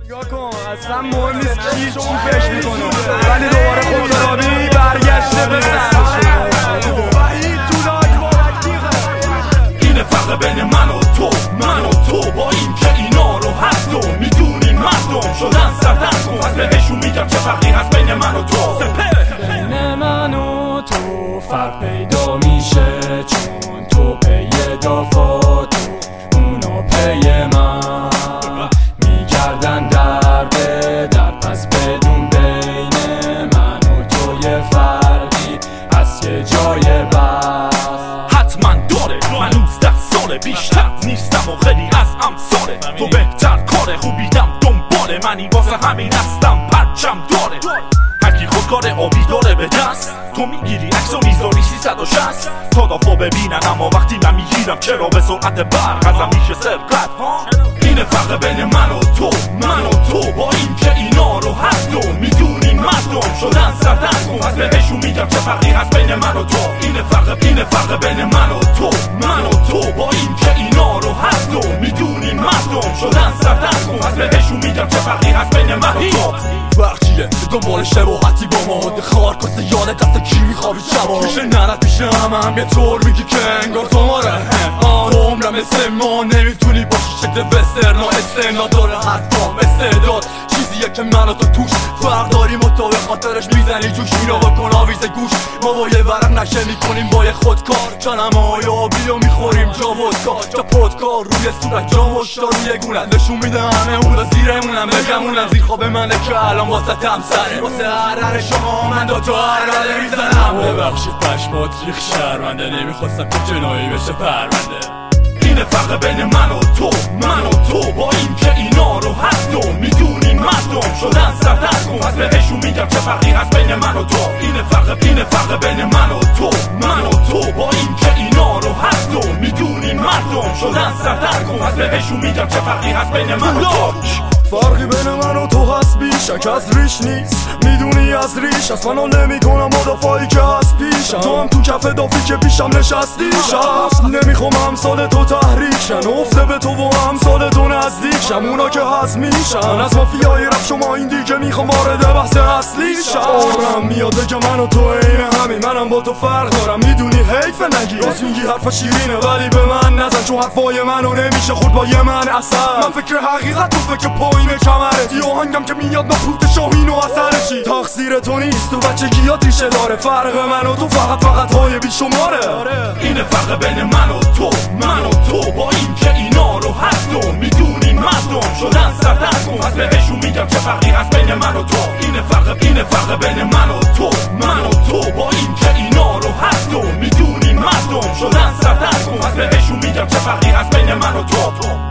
یا کن اصلا مهم نیست کی فکر میکنه ولی دوباره خودرابی برگشته به سر اینه فرق بین من و تو با این که اینا رو هست و میدونین مردم شدن سردرگم از بهشون میگم چه فرقی هست بین من و تو بین من و تو فرق پیدا میشه چون تو پی دافات اونا پی من میگردن در به در پس بدون بین من و تو یه فرقی از یه جای بس حتما داره منوز 10 ساله بیشتر نیستم و خیلی از امثاله تو بهتر کاره خوبیدم دنباله منی واسه همین هستم پرچم داره هرکی خودکار آبی داره به دست تو میگیری عکس و میذاری 360 تا دافا ببینن اما وقتی من میگیرم چرا به سرعت برق ازم میشه سرقت اینه فرق بین من و تو با این که اینا رو هست و میدونین مردم شدن سردرگم از بهشون میگم چه فرقی هست بین من و تو اینه فرق بین من و تو با این که اینا رو هست و میدونین مردم شدن سردرگم از بهشون میگم چه فرقی هست بین من و تو فرق چیه دنبال شباهتی با ما خار کاسه یاد دست کی میخوابی شبا پیش ننت پیش هم یه طور میگی که انگار تو ماره تو عمرم مثل ما نمیتونی باشی شکل وسترنا استعنا داره حرفام استعداد چیزیه که من و تو توش فرق داریم و تو به خاطرش میزنی جوش اینو بکن آویز گوش ما با یه ورق نشه میکنیم با یه خودکار چنم های آبی و میخوریم جا ودکا جا پودکار روی صورت جا مشتا روی گونت نشون میده همه اولا زیرمونم بگمونم زیر خواب منه که الان واسه تم سره واسه هرر شما من دو تا هرره میزنم ببخشید پشمات ریخ شرمنده نمیخواستم که جنایی بشه پرونده اینه فرق بین من و تو با این که اینا رو هست و میدونین مردم شدن سردرگم از بهشون میگم چه فرقی هست بین من و تو اینه فرق بین من و تو با این که اینا رو هست و میدونین مردم شدن سردرگم از بهشون میگم چه فرقی هست بین من و تو فرقی بین من و تو هست بیشک از ریش نیست میدونی از ریش از فنا نمی کنم مدافعی که هست پیشم تو هم تو کف دافی که پیشم نشستی شخص نمیخوام همسال تو تحریک شن افته به تو و همسال تو نزدیک شم اونا که هست میشن از مافیای رب شما این دیگه میخوام وارد بحث اصلی شم عمرم میاد بگه من و تو عین همین منم با تو فرق دارم میدونی حیف نگی راست میگی حرف شیرینه ولی به من نزن چون حرفای منو نمیشه خورد با یه من اصلا من فکر حقیقت تو فکر پایین کمرت یه آهنگم که میاد مبهوت شاهین و اثر چی تقصیر تو نیست تو بچگی ها ریشه داره فرق من و تو فقط های بیشماره اینه فرق بین من و تو با این که اینا رو هست و میدونین مردم شدن سردرگم از بهشون میگم چه فرقی هست بین من و تو اینه فرق بین من و تو با این که اینا رو هست و میدونین مردم شدن سردرگم از بهشون میگم چه فرقی هست بین من و تو